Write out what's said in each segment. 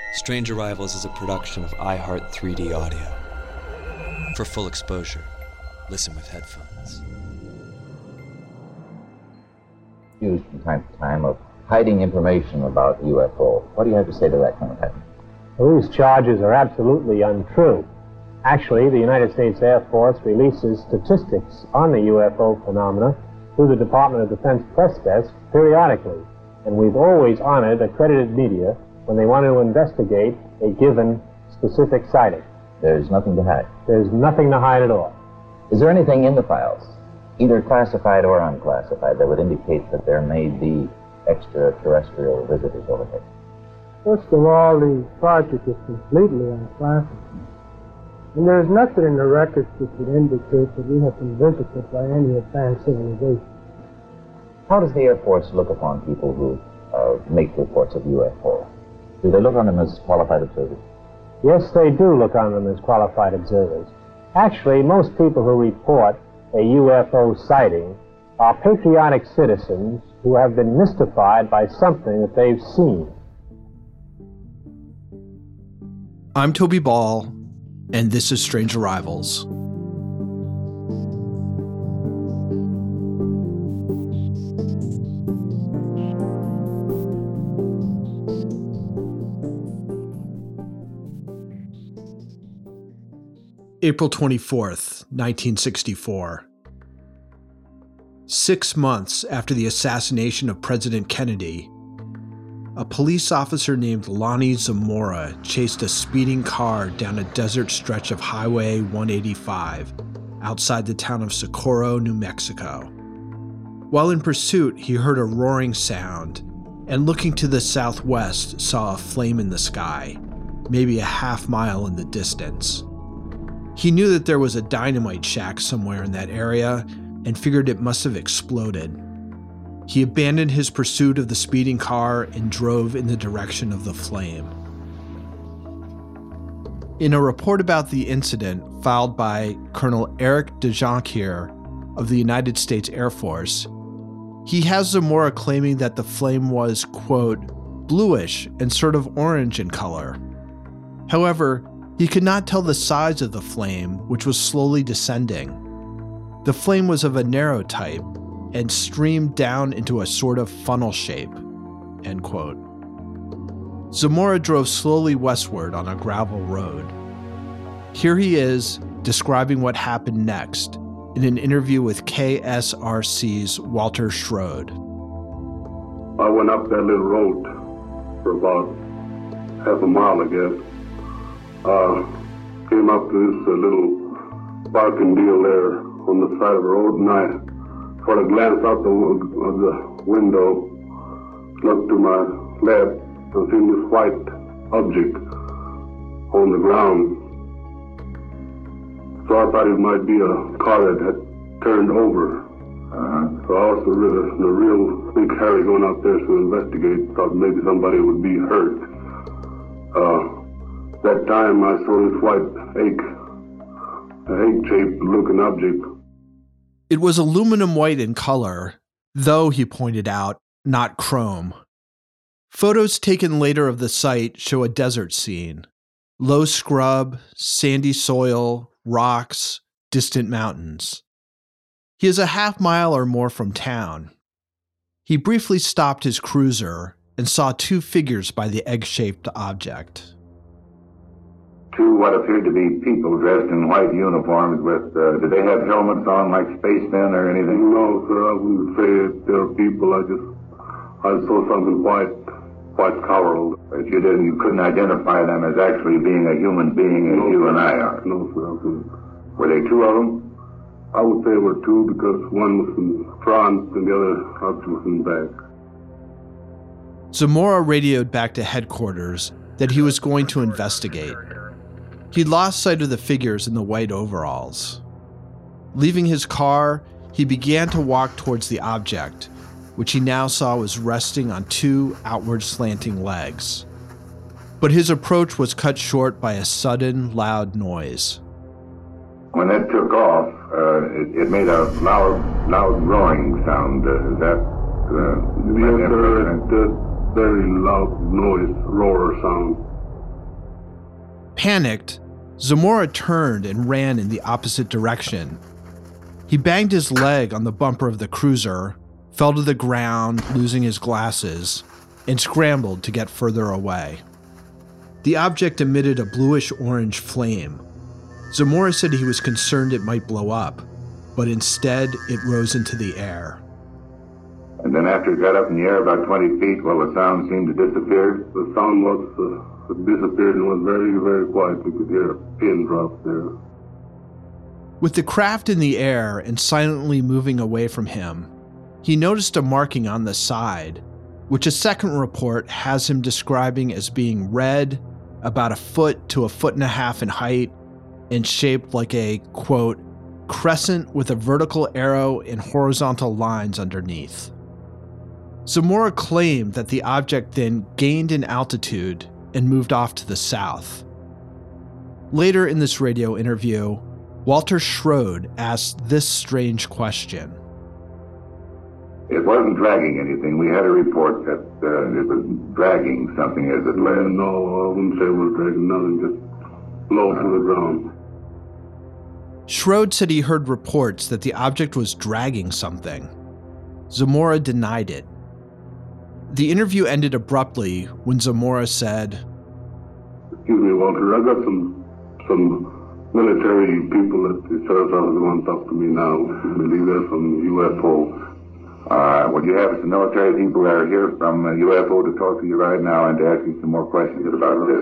Strange Arrivals is a production of iHeart 3D Audio. For full exposure, listen with headphones. Used from time to time of hiding information about UFO. What do you have to say to that kind of thing? Well, these charges are absolutely untrue. Actually, the United States Air Force releases statistics on the UFO phenomena through the Department of Defense press desk periodically, and we've always honored accredited media when they want to investigate a given specific sighting. There's nothing to hide. There's nothing to hide at all. Is there anything in the files, either classified or unclassified, that would indicate that there may be extraterrestrial visitors over here? First of all, the project is completely unclassified. And there's nothing in the records that would indicate that we have been visited by any advanced civilization. How does the Air Force look upon people who make reports of UFO? Do they look on them as qualified observers? Yes, they do look on them as qualified observers. Actually, most people who report a UFO sighting are patriotic citizens who have been mystified by something that they've seen. I'm Toby Ball, and this is Strange Arrivals. April 24th, 1964. 6 months after the assassination of President Kennedy, a police officer named Lonnie Zamora chased a speeding car down a desert stretch of Highway 185 outside the town of Socorro, New Mexico. While in pursuit, he heard a roaring sound and, looking to the southwest, saw a flame in the sky, maybe a half-mile in the distance. He knew that there was a dynamite shack somewhere in that area and figured it must have exploded. He abandoned his pursuit of the speeding car and drove in the direction of the flame. In a report about the incident filed by Colonel Eric DeJonquier of the United States Air Force, he has Zamora claiming that the flame was, quote, bluish and sort of orange in color. However, he could not tell the size of the flame, which was slowly descending. The flame was of a narrow type and streamed down into a sort of funnel shape, end quote. Zamora drove slowly westward on a gravel road. Here he is describing what happened next in an interview with KSRC's Walter Schrode. I went up that little road for about half a mile, I guess. Came up to this little parking deal there on the side of the road, and I sort of glanced out of the window, looked to my left, and seen this white object on the ground. So I thought it might be a car that had turned over. So I was the real big Harry going out there to investigate, thought maybe somebody would be hurt. That time I saw this white egg-shaped looking object. It was aluminum white in color, though, he pointed out, not chrome. Photos taken later of the site show a desert scene. Low scrub, sandy soil, rocks, distant mountains. He is a half mile or more from town. He briefly stopped his cruiser and saw two figures by the egg-shaped object. Two what appeared to be people dressed in white uniforms with, did they have helmets on like spacemen or anything? No, sir, I wouldn't say they're people. I saw something white covered. But you couldn't identify them as actually being a human being as you and I are? No, sir, I couldn't. Were they two of them? I would say there were two because one was in front and the other obviously was in back. Zamora radioed back to headquarters that he was going to investigate. He lost sight of the figures in the white overalls. Leaving his car, he began to walk towards the object, which he now saw was resting on two outward slanting legs. But his approach was cut short by a sudden, loud noise. When it took off, it made a loud roaring sound. Is that... yes, sir, that very loud noise, roar sound. Panicked, Zamora turned and ran in the opposite direction. He banged his leg on the bumper of the cruiser, fell to the ground, losing his glasses, and scrambled to get further away. The object emitted a bluish-orange flame. Zamora said he was concerned it might blow up, but instead it rose into the air. And then after it got up in the air about 20 feet, well, the sound seemed to disappear. The sound disappeared and was very, very quiet. You could hear a pin drop there. With the craft in the air and silently moving away from him, he noticed a marking on the side, which a second report has him describing as being red, about 1 foot to 1.5 feet in height, and shaped like a, quote, crescent with a vertical arrow and horizontal lines underneath. Zamora claimed that the object then gained in altitude and moved off to the south. Later in this radio interview, Walter Schrode asked this strange question. It wasn't dragging anything. We had a report that it was dragging something as it lay. No, I wouldn't say it was dragging nothing, just low to the ground. Schrode said he heard reports that the object was dragging something. Zamora denied it. The interview ended abruptly when Zamora said, "Excuse me, Walter, I got some military people at the sheriff's office who want to talk to me now. I believe they're from UFO. Well, you have some military people that are here from UFO to talk to you right now and to ask you some more questions about this."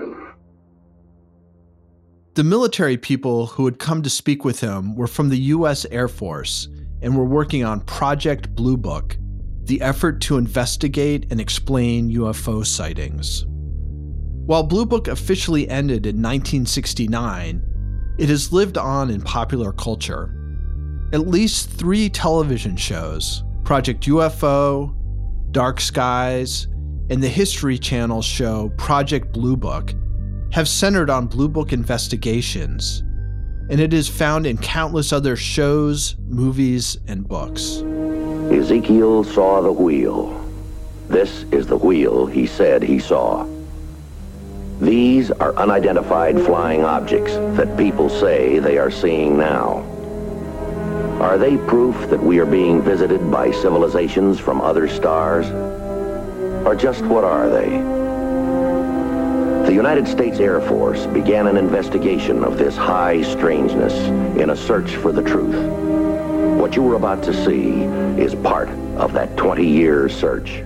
The military people who had come to speak with him were from the U.S. Air Force and were working on Project Blue Book, the effort to investigate and explain UFO sightings. While Blue Book officially ended in 1969, it has lived on in popular culture. At least 3 television shows, Project UFO, Dark Skies, and the History Channel show Project Blue Book, have centered on Blue Book investigations, and it is found in countless other shows, movies, and books. Ezekiel saw the wheel. This is the wheel he said he saw. These are unidentified flying objects that people say they are seeing now. Are they proof that we are being visited by civilizations from other stars? Or just what are they? The United States Air Force began an investigation of this high strangeness in a search for the truth. What you were about to see is part of that 20-year search.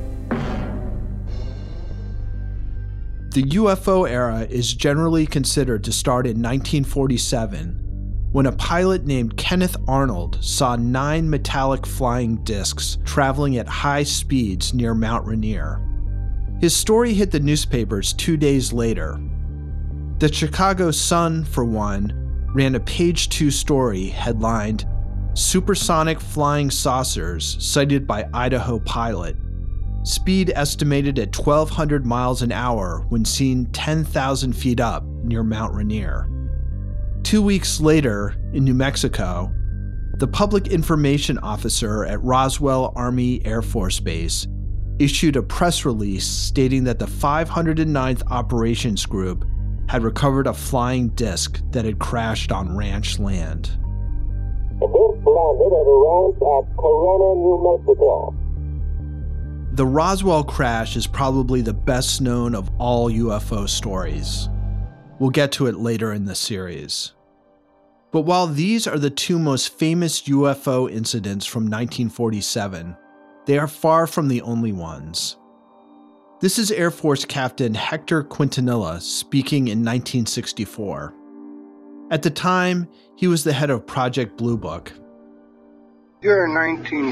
The UFO era is generally considered to start in 1947, when a pilot named Kenneth Arnold saw 9 metallic flying discs traveling at high speeds near Mount Rainier. His story hit the newspapers 2 days later. The Chicago Sun, for one, ran a page 2 story headlined, "Supersonic Flying Saucers Sighted by Idaho Pilot. Speed estimated at 1,200 miles an hour when seen 10,000 feet up near Mount Rainier." 2 weeks later, in New Mexico, the public information officer at Roswell Army Air Force Base issued a press release stating that the 509th Operations Group had recovered a flying disc that had crashed on ranch land. The disc landed at a ranch at Corona, New Mexico. The Roswell crash is probably the best known of all UFO stories. We'll get to it later in the series. But while these are the 2 most famous UFO incidents from 1947, they are far from the only ones. This is Air Force Captain Hector Quintanilla speaking in 1964. At the time, he was the head of Project Blue Book. Here in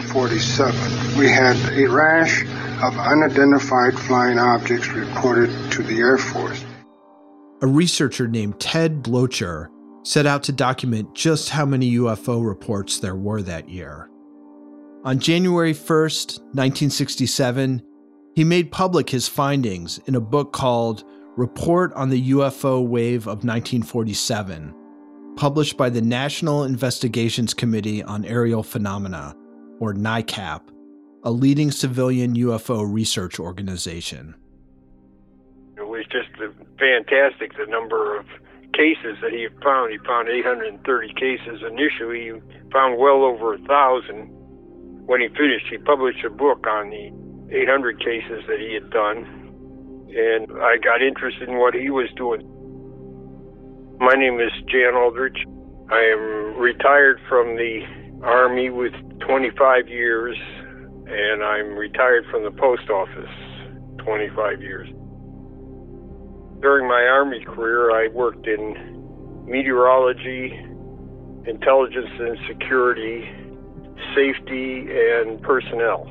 1947, we had a rash of unidentified flying objects reported to the Air Force. A researcher named Ted Blocher set out to document just how many UFO reports there were that year. On January 1st, 1967, he made public his findings in a book called Report on the UFO Wave of 1947, published by the National Investigations Committee on Aerial Phenomena, or NICAP, a leading civilian UFO research organization. It was just fantastic, the number of cases that he found 830 cases initially. He found well over 1,000. When he finished, he published a book on the 800 cases that he had done, and I got interested in what he was doing. My name is Jan Aldrich. I am retired from the Army with 25 years, and I'm retired from the post office 25 years. During my Army career, I worked in meteorology, intelligence and security, safety, and personnel.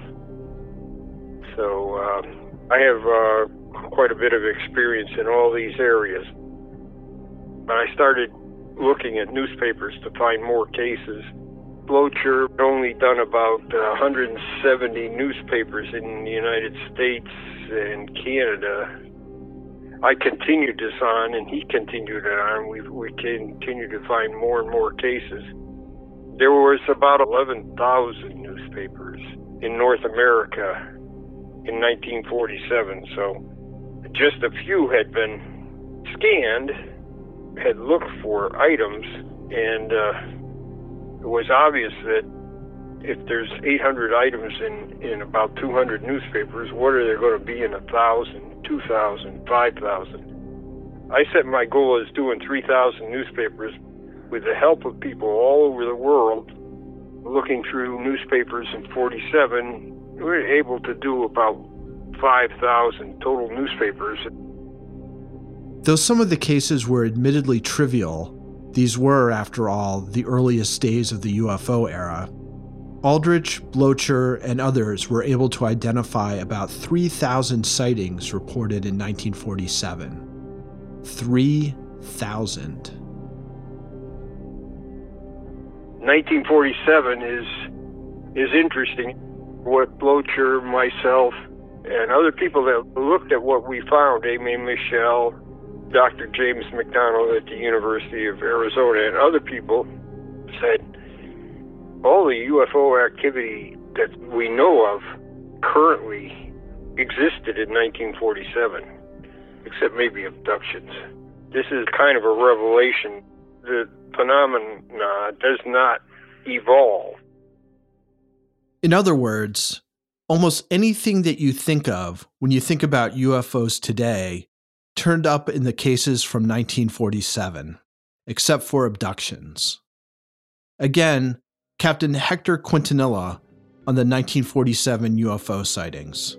So I have quite a bit of experience in all these areas. But I started looking at newspapers to find more cases. Blocher had only done about 170 newspapers in the United States and Canada. I continued this on, and he continued it on. We continued to find more and more cases. There was about 11,000 newspapers in North America in 1947, so just a few had been scanned, had looked for items, and it was obvious that if there's 800 items in about 200 newspapers, what are there going to be in 1,000, 2,000, 5,000? I set my goal as doing 3,000 newspapers with the help of people all over the world. Looking through newspapers in 47, we were able to do about 5,000 total newspapers. Though some of the cases were admittedly trivial, these were, after all, the earliest days of the UFO era. Aldrich, Blocher, and others were able to identify about 3,000 sightings reported in 1947. 3,000. 1947 is interesting. What Blocher, myself, and other people that looked at what we found, Amy Michelle, Dr. James McDonald at the University of Arizona, and other people said all the UFO activity that we know of currently existed in 1947, except maybe abductions. This is kind of a revelation. The phenomena does not evolve. In other words, almost anything that you think of when you think about UFOs today turned up in the cases from 1947, except for abductions. Again, Captain Hector Quintanilla on the 1947 UFO sightings.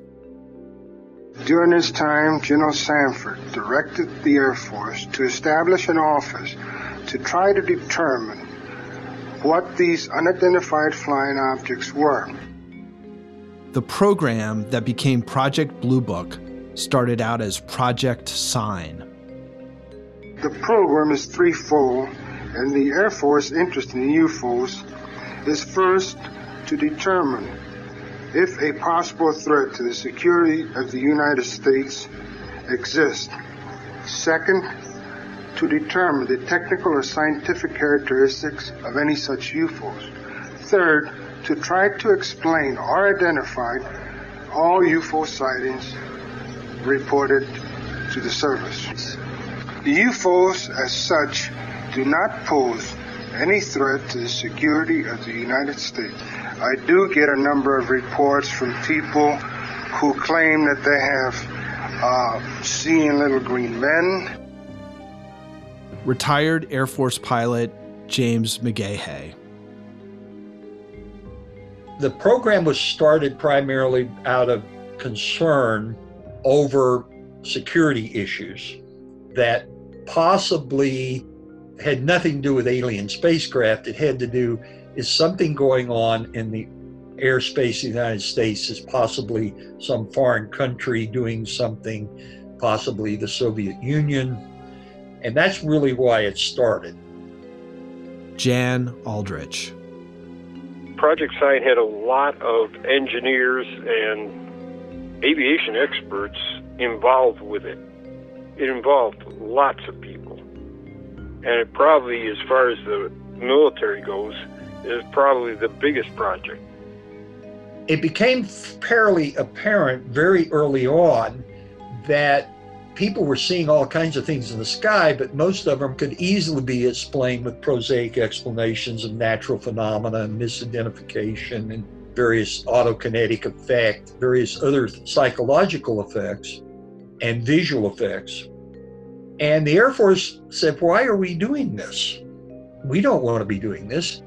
During this time, General Sanford directed the Air Force to establish an office to try to determine what these unidentified flying objects were. The program that became Project Blue Book started out as Project Sign. The program is threefold, and the Air Force interest in UFOs is first to determine if a possible threat to the security of the United States exists. Second, to determine the technical or scientific characteristics of any such UFOs. Third, to try to explain or identify all UFO sightings reported to the service. The UFOs as such do not pose any threat to the security of the United States. I do get a number of reports from people who claim that they have seen little green men. Retired Air Force pilot James McGahey. The program was started primarily out of concern over security issues that possibly had nothing to do with alien spacecraft. It had to do, is something going on in the airspace of the United States? Is possibly some foreign country doing something, possibly the Soviet Union? And that's really why it started. Jan Aldrich. Project Sign had a lot of engineers and aviation experts involved with it. It involved lots of people. And it probably, as far as the military goes, is probably the biggest project. It became fairly apparent very early on that people were seeing all kinds of things in the sky, but most of them could easily be explained with prosaic explanations of natural phenomena and misidentification and various autokinetic effects, various other psychological effects and visual effects. And the Air Force said, why are we doing this? We don't want to be doing this.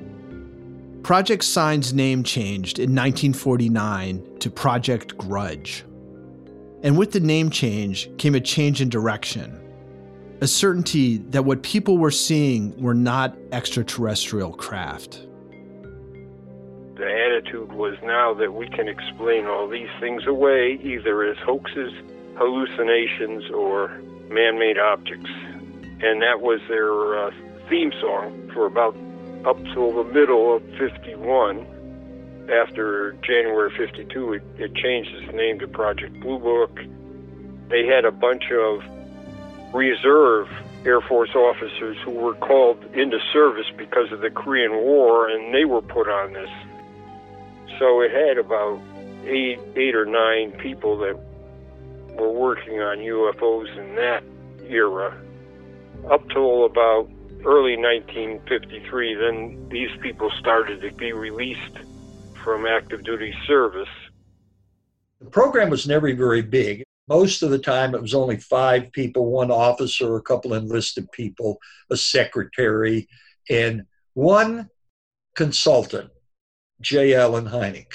Project Sign's name changed in 1949 to Project Grudge. And with the name change came a change in direction, a certainty that what people were seeing were not extraterrestrial craft. The attitude was now that we can explain all these things away, either as hoaxes, hallucinations, or man-made objects. And that was their theme song for about up till the middle of 51. After January 52, it changed its name to Project Blue Book. They had a bunch of reserve Air Force officers who were called into service because of the Korean War, and they were put on this. So it had about eight or nine people that were working on UFOs in that era. Up till about early 1953, then these people started to be released from active duty service. The program was never very big. Most of the time it was only 5 people, 1 officer, a couple enlisted people, a secretary, and 1 consultant, J. Allen Hynek.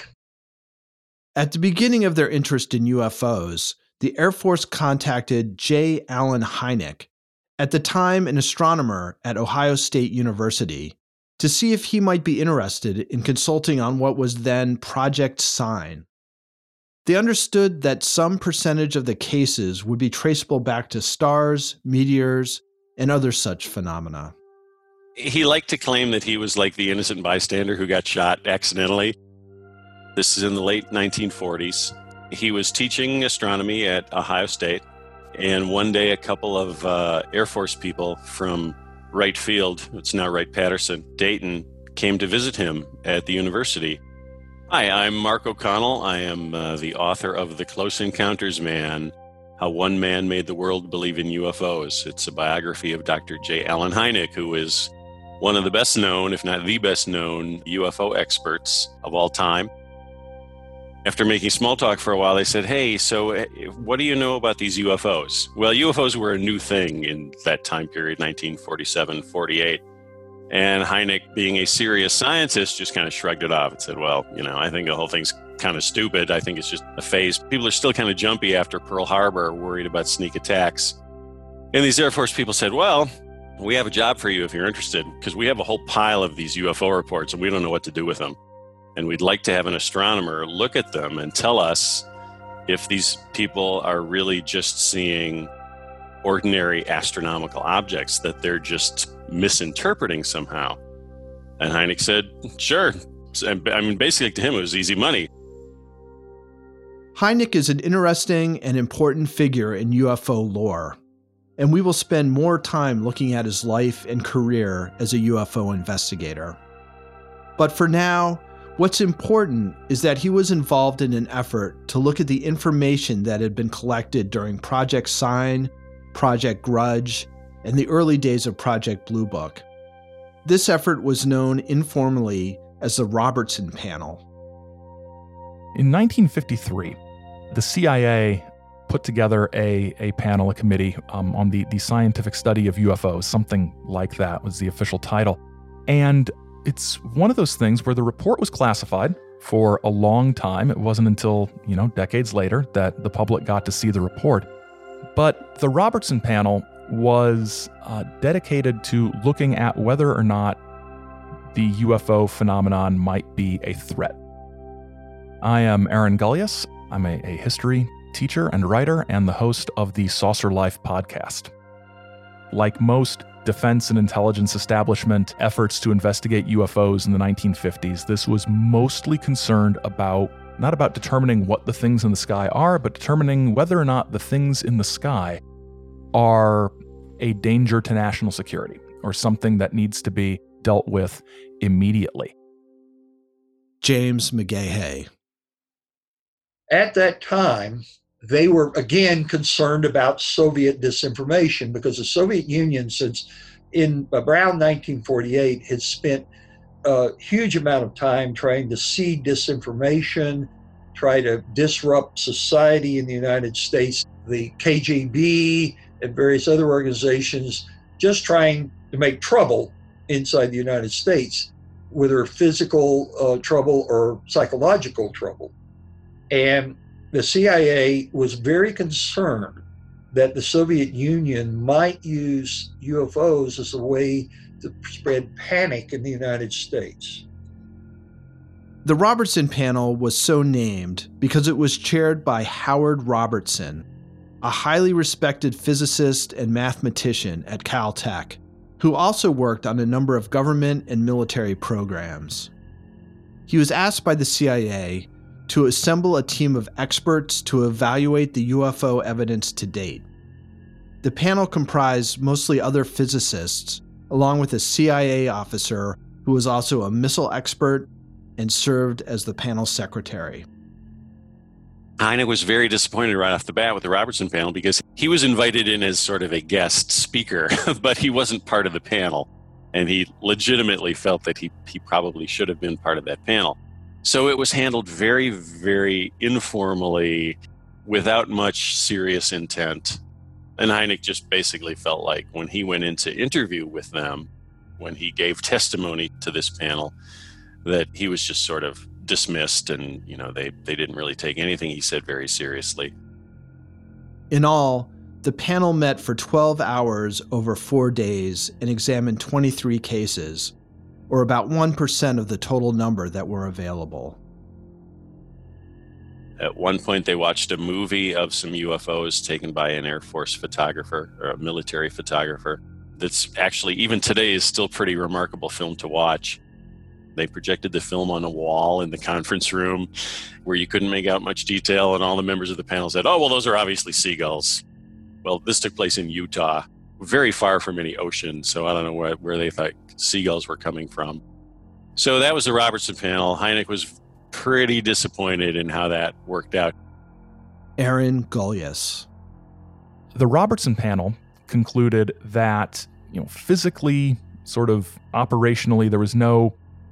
At the beginning of their interest in UFOs, the Air Force contacted J. Allen Hynek, at the time an astronomer at Ohio State University, to see if he might be interested in consulting on what was then Project Sign. They understood that some percentage of the cases would be traceable back to stars, meteors, and other such phenomena. He liked to claim that he was like the innocent bystander who got shot accidentally. This is in the late 1940s. He was teaching astronomy at Ohio State, and one day a couple of Air Force people from Wright Field, it's now Wright-Patterson, Dayton, came to visit him at the university. Hi, I'm Mark O'Connell. I am the author of The Close Encounters Man, How One Man Made the World Believe in UFOs. It's a biography of Dr. J. Allen Hynek, who is one of the best known, if not the best known, UFO experts of all time. After making small talk for a while, they said, hey, so what do you know about these UFOs? Well, UFOs were a new thing in that time period, 1947, 48. And Hynek, being a serious scientist, just kind of shrugged it off and said, well, I think the whole thing's kind of stupid. I think it's just a phase. People are still kind of jumpy after Pearl Harbor, worried about sneak attacks. And these Air Force people said, well, we have a job for you if you're interested, because we have a whole pile of these UFO reports and we don't know what to do with them. And we'd like to have an astronomer look at them and tell us if these people are really just seeing ordinary astronomical objects that they're just misinterpreting somehow. And Hynek said, sure. I mean, basically to him, it was easy money. Hynek is an interesting and important figure in UFO lore, and we will spend more time looking at his life and career as a UFO investigator. But for now, what's important is that he was involved in an effort to look at the information that had been collected during Project Sign, Project Grudge, and the early days of Project Blue Book. This effort was known informally as the Robertson Panel. In 1953, the CIA put together a panel, a committee on the scientific study of UFOs, something like that was the official title. And it's one of those things where the report was classified for a long time. It wasn't until, decades later that the public got to see the report. But the Robertson Panel was dedicated to looking at whether or not the UFO phenomenon might be a threat. I am Aaron Gullius. I'm a history teacher and writer and the host of the Saucer Life podcast. Like most defense and intelligence establishment efforts to investigate UFOs in the 1950s, this was mostly concerned not about determining what the things in the sky are, but determining whether or not the things in the sky are a danger to national security or something that needs to be dealt with immediately. James McGahey. At that time, they were, again, concerned about Soviet disinformation, because the Soviet Union, since in around 1948, had spent a huge amount of time trying to seed disinformation, try to disrupt society in the United States. The KGB and various other organizations just trying to make trouble inside the United States, whether physical trouble or psychological trouble. And the CIA was very concerned that the Soviet Union might use UFOs as a way to spread panic in the United States. The Robertson panel was so named because it was chaired by Howard Robertson, a highly respected physicist and mathematician at Caltech, who also worked on a number of government and military programs. He was asked by the CIA to assemble a team of experts to evaluate the UFO evidence to date. The panel comprised mostly other physicists, along with a CIA officer who was also a missile expert and served as the panel's secretary. Hynek was very disappointed right off the bat with the Robertson panel because he was invited in as sort of a guest speaker, but he wasn't part of the panel. And he legitimately felt that he probably should have been part of that panel. So it was handled very, very informally, without much serious intent. And Hynek just basically felt like when he went into interview with them, when he gave testimony to this panel, that he was just sort of dismissed, and they didn't really take anything he said very seriously. In all, the panel met for 12 hours over 4 days and examined 23 cases, or about 1% of the total number that were available. At one point, they watched a movie of some UFOs taken by an Air Force photographer or a military photographer. That's actually, even today, is still pretty remarkable film to watch. They projected the film on a wall in the conference room where you couldn't make out much detail, and all the members of the panel said, "Oh, well, those are obviously seagulls." Well, this took place in Utah, very far from any ocean, so I don't know where they thought seagulls were coming from. So that was the Robertson panel. Hynek was pretty disappointed in how that worked out. Aaron Gulyas. The Robertson panel concluded that, physically, sort of operationally, there was no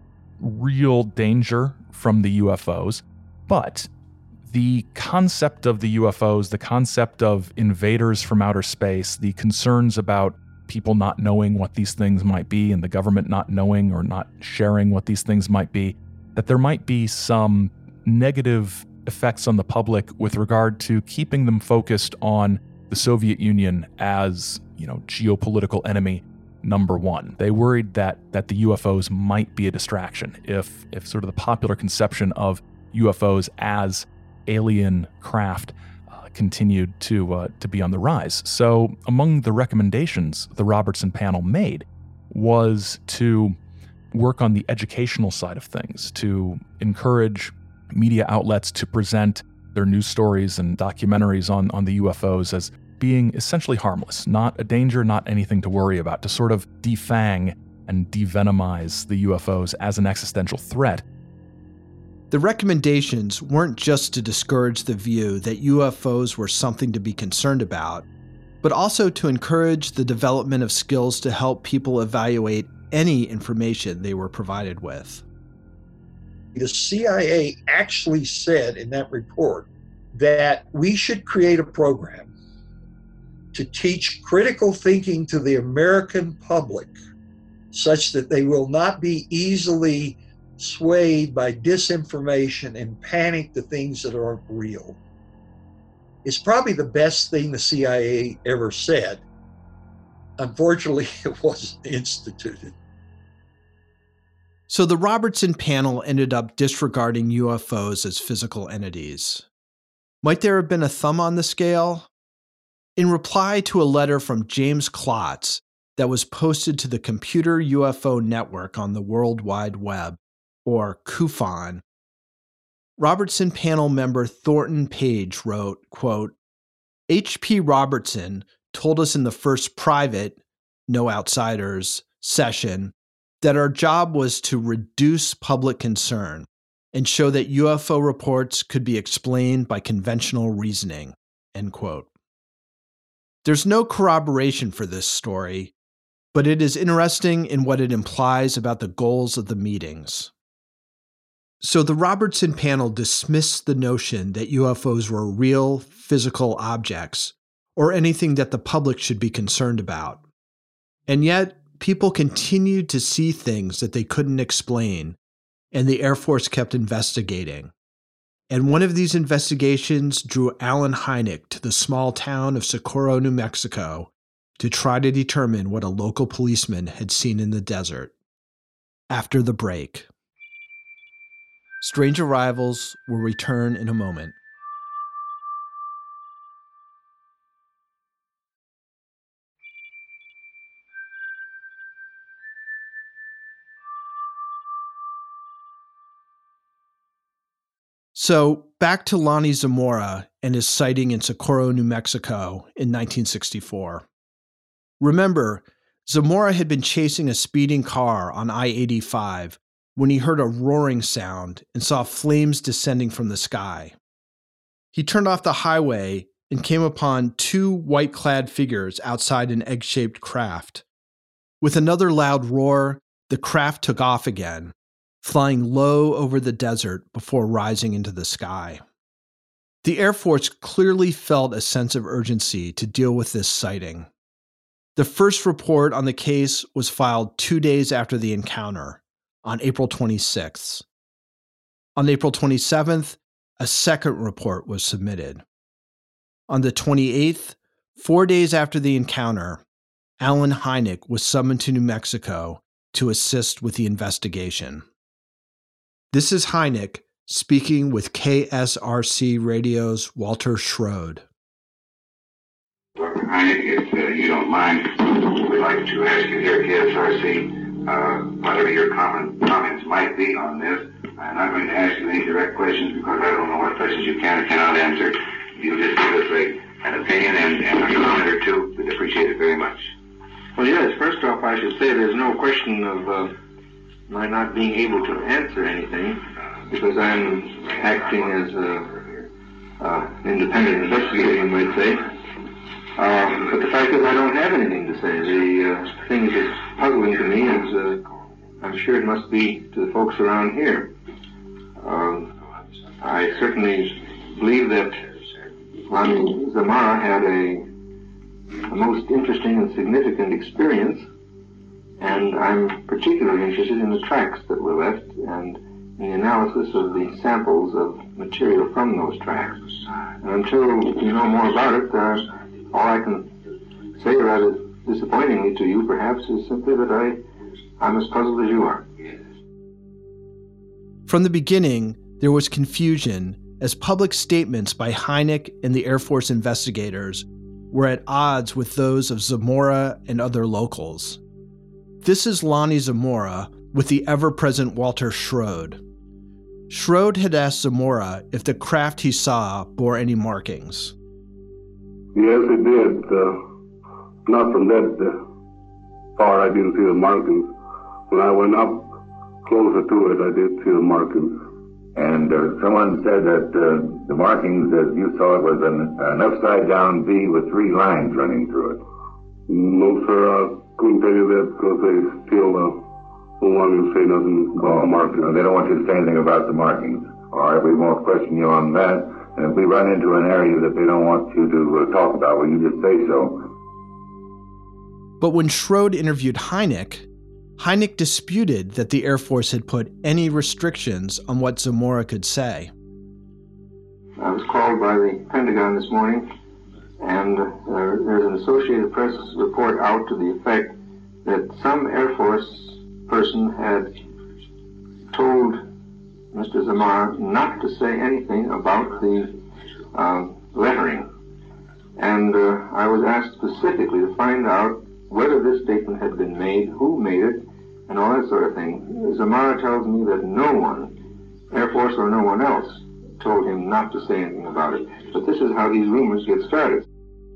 real danger from the UFOs, but the concept of the UFOs, the concept of invaders from outer space, the concerns about people not knowing what these things might be and the government not knowing or not sharing what these things might be, that there might be some negative effects on the public with regard to keeping them focused on the Soviet Union as, geopolitical enemy number one. They worried that the UFOs might be a distraction if sort of the popular conception of UFOs as alien craft continued to be on the rise. So among the recommendations the Robertson panel made was to work on the educational side of things, to encourage media outlets to present their news stories and documentaries on the UFOs as being essentially harmless, not a danger, not anything to worry about, to sort of defang and devenomize the UFOs as an existential threat. The recommendations weren't just to discourage the view that UFOs were something to be concerned about, but also to encourage the development of skills to help people evaluate any information they were provided with. The CIA actually said in that report that we should create a program to teach critical thinking to the American public such that they will not be easily swayed by disinformation and panic to things that aren't real. It's probably the best thing the CIA ever said. Unfortunately, it wasn't instituted. So the Robertson panel ended up disregarding UFOs as physical entities. Might there have been a thumb on the scale? In reply to a letter from James Klotz that was posted to the Computer UFO Network on the World Wide Web, or CUFON, Robertson panel member Thornton Page wrote, quote, H.P. Robertson told us in the first private, no outsiders, session that our job was to reduce public concern, and show that UFO reports could be explained by conventional reasoning, end quote. There's no corroboration for this story, but it is interesting in what it implies about the goals of the meetings. So the Robertson panel dismissed the notion that UFOs were real, physical objects, or anything that the public should be concerned about. And yet, people continued to see things that they couldn't explain, and the Air Force kept investigating. And one of these investigations drew Allen Hynek to the small town of Socorro, New Mexico, to try to determine what a local policeman had seen in the desert. After the break. Strange Arrivals will return in a moment. So, back to Lonnie Zamora and his sighting in Socorro, New Mexico in 1964. Remember, Zamora had been chasing a speeding car on I-85 when he heard a roaring sound and saw flames descending from the sky. He turned off the highway and came upon two white-clad figures outside an egg-shaped craft. With another loud roar, the craft took off again, flying low over the desert before rising into the sky. The Air Force clearly felt a sense of urgency to deal with this sighting. The first report on the case was filed 2 days after the encounter, on April 26th. On April 27th, a second report was submitted. On the 28th, 4 days after the encounter, Allen Hynek was summoned to New Mexico to assist with the investigation. This is Hynek speaking with KSRC Radio's Walter Schrode. Dr. Hynek, if you don't mind, we'd like to ask you here at KSRC whatever your comments might be on this. I'm not going to ask you any direct questions because I don't know what questions you can or cannot answer. You just give us an opinion and a comment or two. We'd appreciate it very much. Well, yes, first off, I should say there's no question of my not being able to answer anything because I'm acting as an independent investigator, you might say. But the fact is I don't have anything to say. The thing that's puzzling to me is I'm sure it must be to the folks around here. I certainly believe that Lonnie Zamora had a most interesting and significant experience, and I'm particularly interested in the tracks that were left and in the analysis of the samples of material from those tracks. And until you know more about it, all I can say, rather disappointingly to you perhaps, is simply that I'm as puzzled as you are. From the beginning, there was confusion as public statements by Hynek and the Air Force investigators were at odds with those of Zamora and other locals. This is Lonnie Zamora with the ever-present Walter Schrode. Schrode had asked Zamora if the craft he saw bore any markings. Yes, it did. Not from that far, I didn't see the markings. When I went up closer to it, I did see the markings. And someone said that the markings, as you saw it, was an upside-down V with 3 lines running through it. No, sir, I couldn't tell you that because they still don't want me to say nothing about the markings. They don't want you to say anything about the markings. All right, we won't question you on that. And if we run into an area that they don't want you to talk about, will you just say so? But when Schrode interviewed Hynek disputed that the Air Force had put any restrictions on what Zamora could say. I was called by the Pentagon this morning, and there's an Associated Press report out to the effect that some Air Force person had told Mr. Zamora not to say anything about the lettering. And I was asked specifically to find out whether this statement had been made, who made it, and all that sort of thing. Zamora tells me that no one, Air Force or no one else, told him not to say anything about it. But this is how these rumors get started.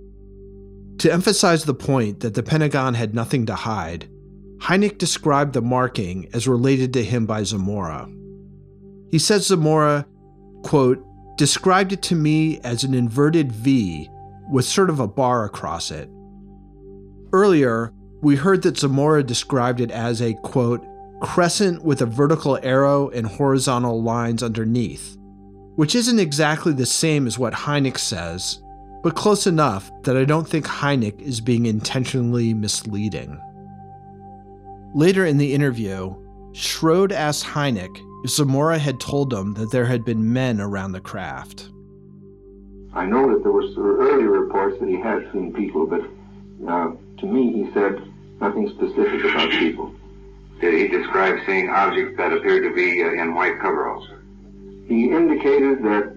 To emphasize the point that the Pentagon had nothing to hide, Hynek described the marking as related to him by Zamora. He says Zamora, quote, described it to me as an inverted V with sort of a bar across it. Earlier, we heard that Zamora described it as a, quote, crescent with a vertical arrow and horizontal lines underneath, which isn't exactly the same as what Hynek says, but close enough that I don't think Hynek is being intentionally misleading. Later in the interview, Schrode asked Hynek if Zamora had told him that there had been men around the craft. I know that there were early reports that he had seen people, but to me he said nothing specific about people. Did he describe seeing objects that appeared to be in white coveralls? He indicated that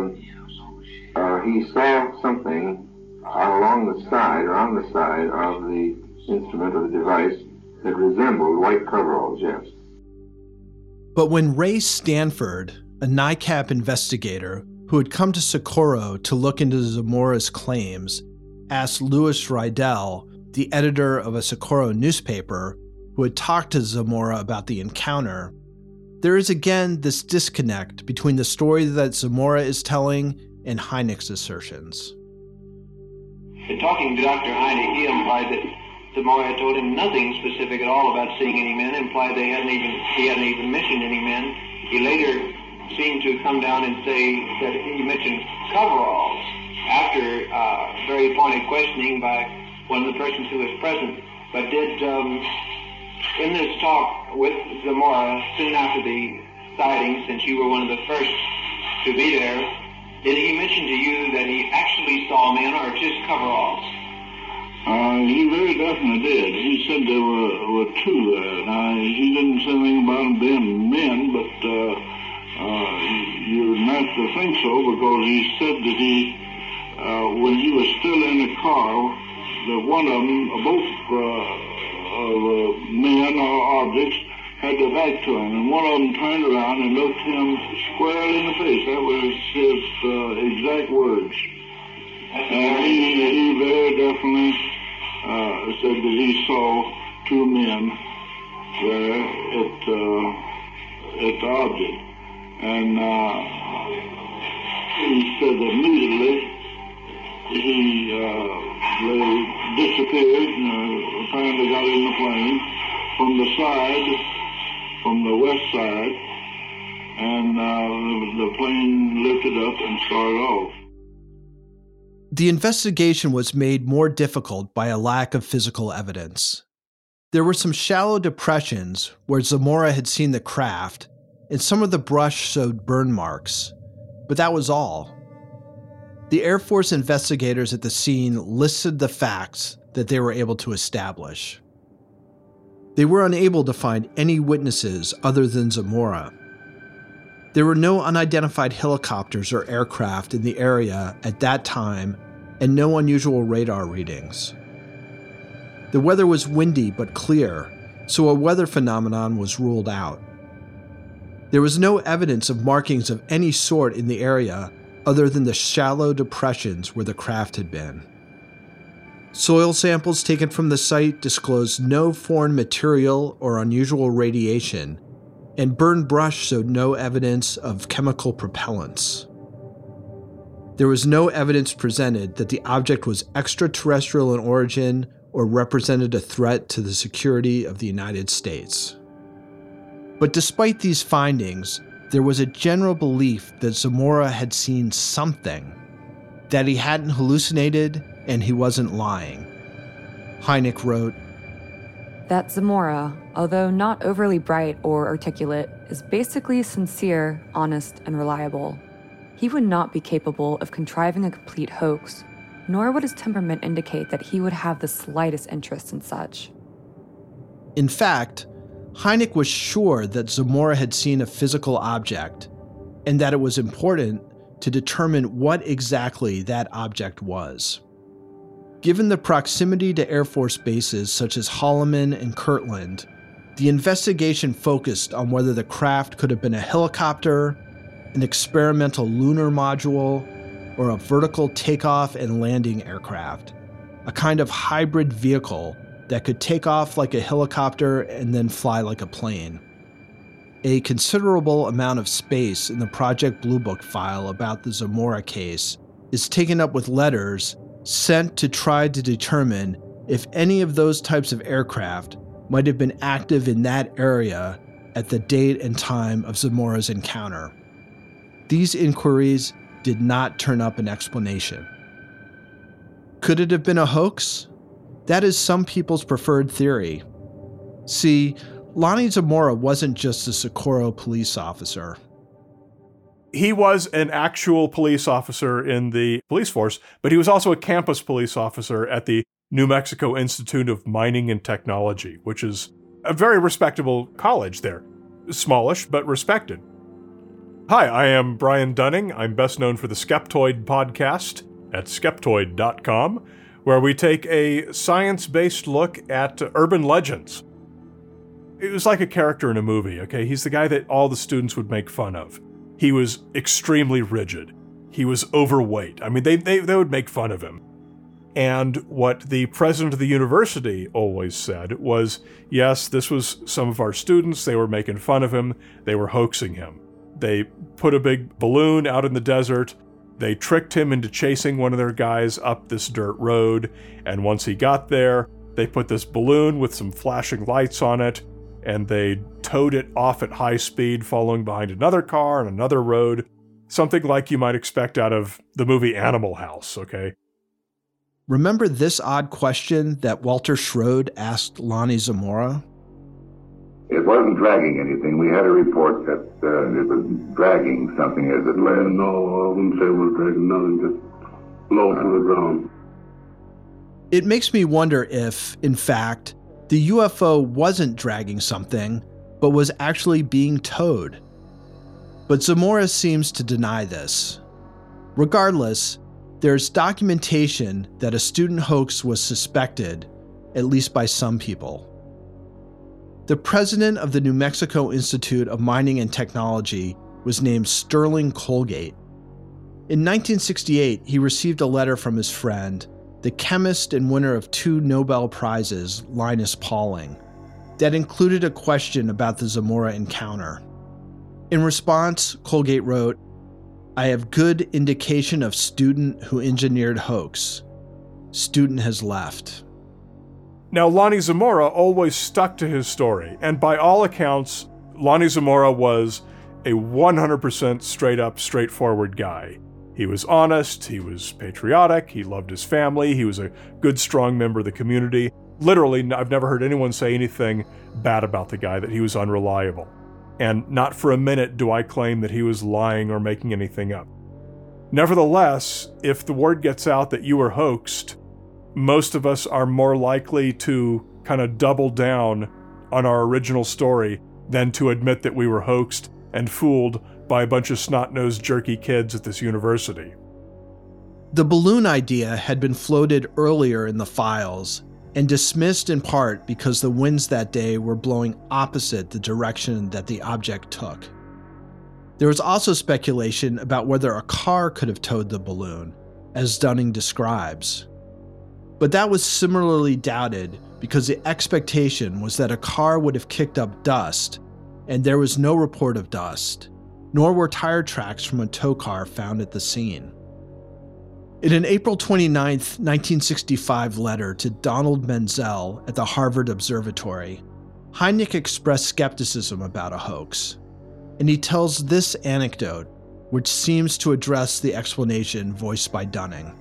he saw something along the side or on the side of the instrument or the device that resembled white coveralls, yes. But when Ray Stanford, a NICAP investigator who had come to Socorro to look into Zamora's claims, asked Louis Rydell, the editor of a Socorro newspaper, who had talked to Zamora about the encounter, there is again this disconnect between the story that Zamora is telling and Hynek's assertions. In talking to Dr. Hynek, he implied that Zamora had told him nothing specific at all about seeing any men, implied he hadn't even mentioned any men. He later seemed to come down and say that he mentioned coveralls after very pointed questioning by one of the persons who was present. But in this talk with Zamora, soon after the sighting, since you were one of the first to be there, did he mention to you that he actually saw men or just coveralls? He very definitely did. He said there were two there. Now, he didn't say anything about them being men, but you're not to think so, because he said that when he was still in the car, that one of them, both men or objects, had their back to him, and one of them turned around and looked him squarely in the face. That was his exact words. And he very definitely said that he saw two men there at the object. And he said that immediately he disappeared and apparently got in the plane from the side, from the west side, and the plane lifted up and started off. The investigation was made more difficult by a lack of physical evidence. There were some shallow depressions where Zamora had seen the craft, and some of the brush showed burn marks, but that was all. The Air Force investigators at the scene listed the facts that they were able to establish. They were unable to find any witnesses other than Zamora. There were no unidentified helicopters or aircraft in the area at that time, and no unusual radar readings. The weather was windy but clear, so a weather phenomenon was ruled out. There was no evidence of markings of any sort in the area other than the shallow depressions where the craft had been. Soil samples taken from the site disclosed no foreign material or unusual radiation, and burned brush showed no evidence of chemical propellants. There was no evidence presented that the object was extraterrestrial in origin or represented a threat to the security of the United States. But despite these findings, there was a general belief that Zamora had seen something, that he hadn't hallucinated and he wasn't lying. Hynek wrote, that Zamora, although not overly bright or articulate, is basically sincere, honest, and reliable. He would not be capable of contriving a complete hoax, nor would his temperament indicate that he would have the slightest interest in such. In fact, Hynek was sure that Zamora had seen a physical object, and that it was important to determine what exactly that object was. Given the proximity to Air Force bases such as Holloman and Kirtland, the investigation focused on whether the craft could have been a helicopter, an experimental lunar module, or a vertical takeoff and landing aircraft, a kind of hybrid vehicle that could take off like a helicopter and then fly like a plane. a considerable amount of space in the Project Blue Book file about the Zamora case is taken up with letters sent to try to determine if any of those types of aircraft might have been active in that area at the date and time of Zamora's encounter. These inquiries did not turn up an explanation. Could it have been a hoax? That is some people's preferred theory. See, Lonnie Zamora wasn't just a Socorro police officer. He was an actual police officer in the police force, but he was also a campus police officer at the New Mexico Institute of Mining and Technology, which is a very respectable college there. Smallish, but respected. Hi, I am Brian Dunning. I'm best known for the Skeptoid podcast at skeptoid.com, where we take a science-based look at urban legends. It was like a character in a movie, okay? He's the guy that all the students would make fun of. He was extremely rigid. He was overweight. I mean, they would make fun of him. And what the president of the university always said was, yes, this was some of our students. They were making fun of him. They were hoaxing him. They put a big balloon out in the desert. They tricked him into chasing one of their guys up this dirt road. And once he got there, they put this balloon with some flashing lights on it, and they towed it off at high speed, following behind another car on another road. Something like you might expect out of the movie Animal House, okay? Remember this odd question that Walter Schrode asked Lonnie Zamora? It wasn't dragging anything. We had a report that it was dragging something as it led. No, I wouldn't say it was dragging nothing, just low to the ground. It makes me wonder if, in fact, the UFO wasn't dragging something, but was actually being towed. But Zamora seems to deny this. Regardless, there's documentation that a student hoax was suspected, at least by some people. The president of the New Mexico Institute of Mining and Technology was named Sterling Colgate. In 1968, he received a letter from his friend, the chemist and winner of 2 Nobel Prizes, Linus Pauling, that included a question about the Zamora encounter. In response, Colgate wrote, "I have good indication of student who engineered hoax. Student has left." Now, Lonnie Zamora always stuck to his story, and by all accounts, Lonnie Zamora was a 100% straight-up, straightforward guy. He was honest, he was patriotic, he loved his family, he was a good, strong member of the community. Literally, I've never heard anyone say anything bad about the guy, that he was unreliable. And not for a minute do I claim that he was lying or making anything up. Nevertheless, if the word gets out that you were hoaxed, most of us are more likely to kind of double down on our original story than to admit that we were hoaxed and fooled by a bunch of snot-nosed jerky kids at this university. The balloon idea had been floated earlier in the files and dismissed in part because the winds that day were blowing opposite the direction that the object took. There was also speculation about whether a car could have towed the balloon, as Dunning describes. But that was similarly doubted because the expectation was that a car would have kicked up dust, and there was no report of dust, nor were tire tracks from a tow car found at the scene. In an April 29, 1965 letter to Donald Menzel at the Harvard Observatory, Hynek expressed skepticism about a hoax, and he tells this anecdote, which seems to address the explanation voiced by Dunning.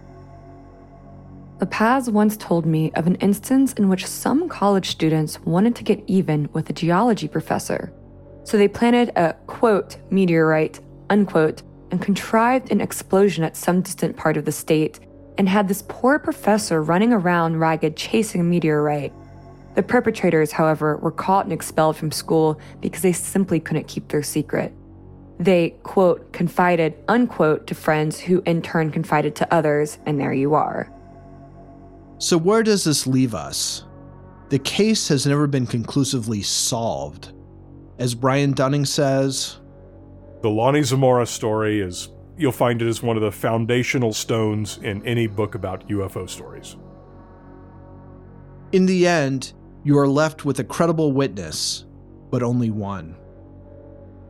The Paz once told me of an instance in which some college students wanted to get even with a geology professor. So they planted a, quote, meteorite, unquote, and contrived an explosion at some distant part of the state, and had this poor professor running around ragged chasing a meteorite. The perpetrators, however, were caught and expelled from school because they simply couldn't keep their secret. They, quote, confided, unquote, to friends who in turn confided to others, and there you are. So where does this leave us? The case has never been conclusively solved. As Brian Dunning says, the Lonnie Zamora story is, you'll find it as one of the foundational stones in any book about UFO stories. In the end, you are left with a credible witness, but only one.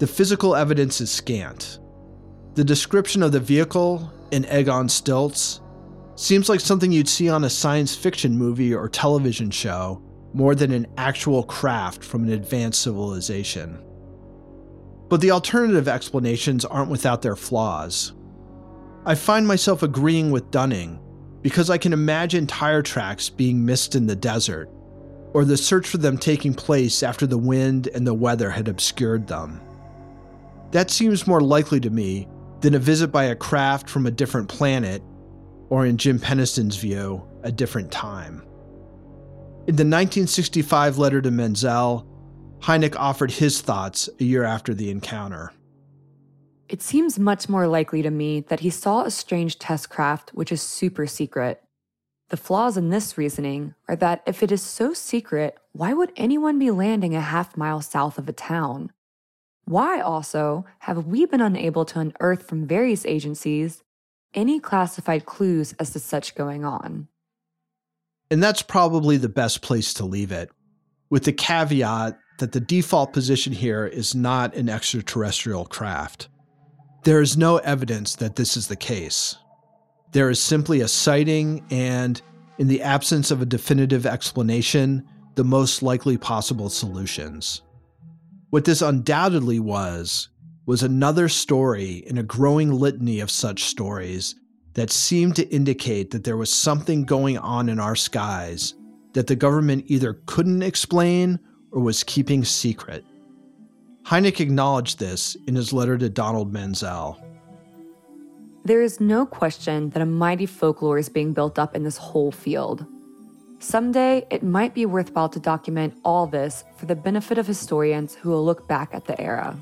the physical evidence is scant. The description of the vehicle, an egg on stilts, seems like something you'd see on a science fiction movie or television show more than an actual craft from an advanced civilization. But the alternative explanations aren't without their flaws. I find myself agreeing with Dunning because I can imagine tire tracks being missed in the desert, or the search for them taking place after the wind and the weather had obscured them. That seems more likely to me than a visit by a craft from a different planet, or in Jim Penniston's view, a different time. In the 1965 letter to Menzel, Hynek offered his thoughts a year after the encounter. It seems much more likely to me that he saw a strange test craft which is super secret. The flaws in this reasoning are that if it is so secret, why would anyone be landing a half-mile south of a town? Why also have we been unable to unearth from various agencies any classified clues as to such going on? And that's probably the best place to leave it, with the caveat that the default position here is not an extraterrestrial craft. There is no evidence that this is the case. There is simply a sighting and, in the absence of a definitive explanation, the most likely possible solutions. What this undoubtedly was another story in a growing litany of such stories that seemed to indicate that there was something going on in our skies that the government either couldn't explain or was keeping secret. Hynek acknowledged this in his letter to Donald Menzel. There is no question that a mighty folklore is being built up in this whole field. Someday, it might be worthwhile to document all this for the benefit of historians who will look back at the era.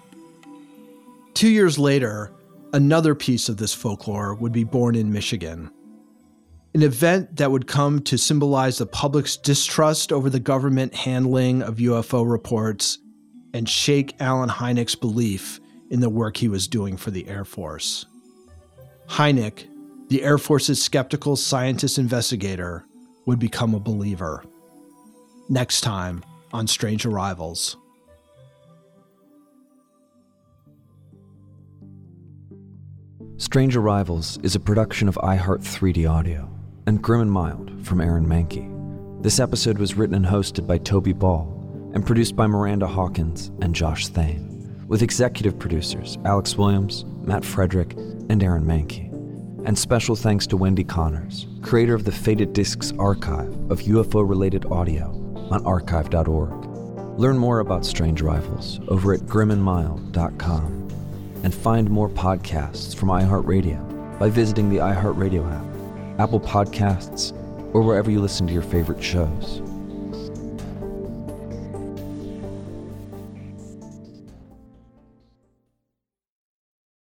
2 years later, another piece of this folklore would be born in Michigan. An event that would come to symbolize the public's distrust over the government handling of UFO reports and shake Allen Hynek's belief in the work he was doing for the Air Force. Hynek, the Air Force's skeptical scientist investigator, would become a believer. Next time on Strange Arrivals. Strange Arrivals is a production of iHeart 3D Audio and Grim and Mild from Aaron Mahnke. This episode was written and hosted by Toby Ball and produced by Miranda Hawkins and Josh Thane, with executive producers Alex Williams, Matt Frederick, and Aaron Mahnke. And special thanks to Wendy Connors, creator of the Faded Discs archive of UFO-related audio on archive.org. Learn more about Strange Arrivals over at grimandmild.com and find more podcasts from iHeartRadio by visiting the iHeartRadio app, Apple Podcasts, or wherever you listen to your favorite shows.